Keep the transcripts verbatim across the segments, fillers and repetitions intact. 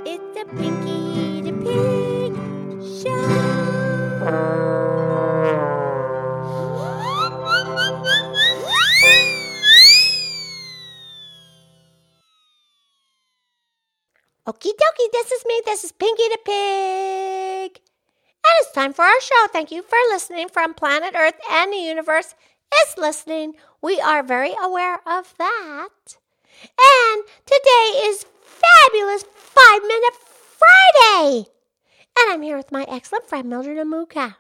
It's the Pinky the Pig Show. Okie dokie, this is me. This is Pinky the Pig. And it's time for our show. Thank you for listening from planet Earth, and the universe is listening. We are very aware of that. And today is fabulous Five Minute Friday. And I'm here with my excellent friend, Mildred and Moo Cow.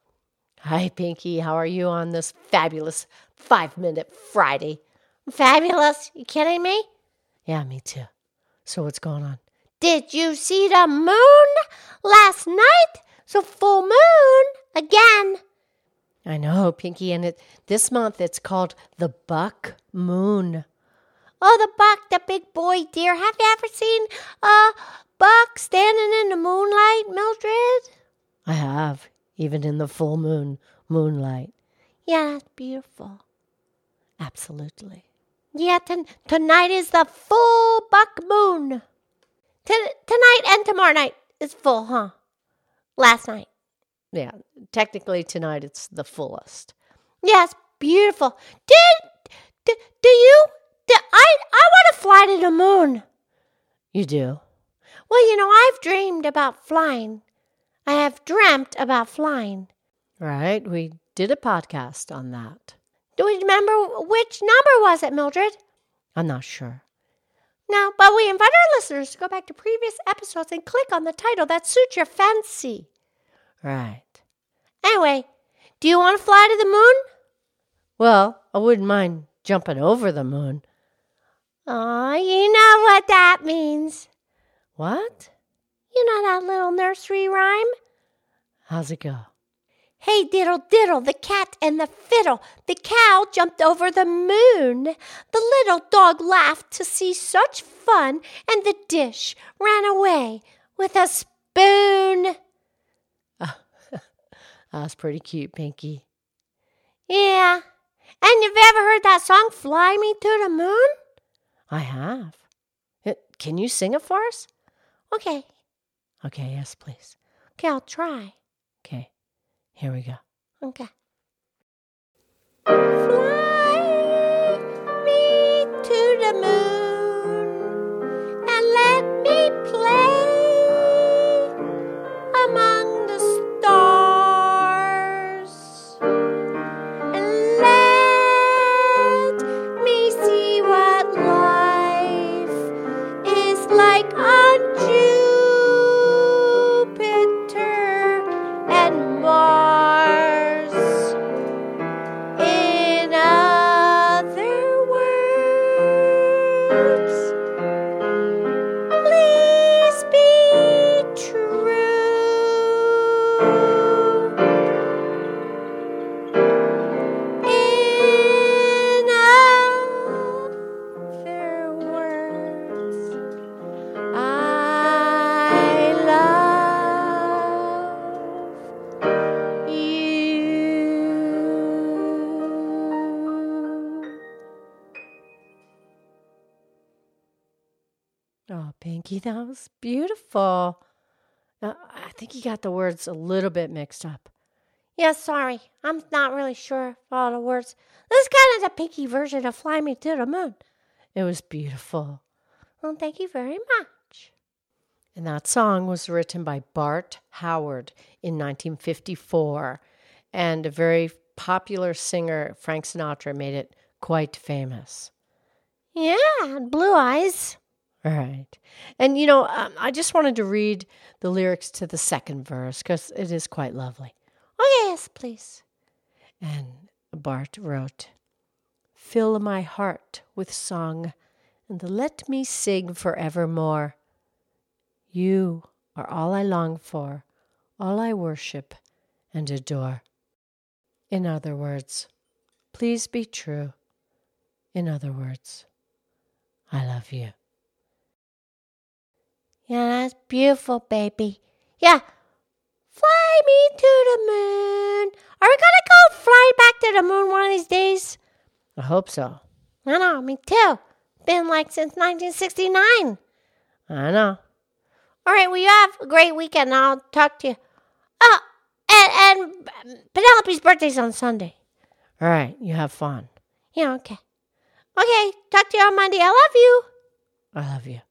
Hi, Pinky. How are you on this fabulous Five Minute Friday? Fabulous. You kidding me? Yeah, me too. So what's going on? Did you see the moon last night? So full moon again. I know, Pinky, and it this month it's called the buck moon. Oh, the buck, the big boy deer. Have you ever seen a buck standing in the moonlight, Mildred? I have, even in the full moon moonlight. Yeah, that's beautiful. Absolutely. Yeah, t- tonight is the full buck moon. T- tonight and tomorrow night is full, huh? Last night. Yeah, technically tonight it's the fullest. Yes, beautiful. Did, did do you? Did, I I want to fly to the moon. You do? Well, you know, I've dreamed about flying. I have dreamt about flying. Right, we did a podcast on that. Do we remember which number was it, Mildred? I'm not sure. No, but we invite our listeners to go back to previous episodes and click on the title that suits your fancy. Right. Anyway, do you want to fly to the moon? Well, I wouldn't mind jumping over the moon. Oh, you know what that means. What? You know that little nursery rhyme? How's it go? Hey, diddle, diddle, the cat and the fiddle. The cow jumped over the moon. The little dog laughed to see such fun, and the dish ran away with a spoon. Oh, that's pretty cute, Pinky. Yeah. And you've ever heard that song, Fly Me to the Moon? I have. Can you sing it for us? Okay. Okay, yes, please. Okay, I'll try. Okay. Here we go. Okay. Fly me to the moon and let me play among the stars, and let me see what life is like on Jupiter and Mars. In other words, please be true. In other words, I love Oh, Pinky, that was beautiful. Now, I think you got the words a little bit mixed up. Yeah, sorry. I'm not really sure of all the words. This is kind of the Pinky version of Fly Me to the Moon. It was beautiful. Well, thank you very much. And that song was written by Bart Howard in nineteen fifty-four. And a very popular singer, Frank Sinatra, made it quite famous. Yeah, blue eyes. Right. And, you know, um, I just wanted to read the lyrics to the second verse because it is quite lovely. Oh, yes, please. And Bart wrote, "Fill my heart with song and let me sing forevermore. You are all I long for, all I worship and adore." In other words, please be true. In other words, I love you. Yeah, that's beautiful, baby. Yeah. Fly me to the moon. Are we going to go fly back to the moon one of these days? I hope so. I know, me too. Been like since nineteen sixty-nine. I know. All right, well, you have a great weekend. I'll talk to you. Oh, and, and Penelope's birthday's on Sunday. All right, you have fun. Yeah, okay. Okay, talk to you on Monday. I love you. I love you.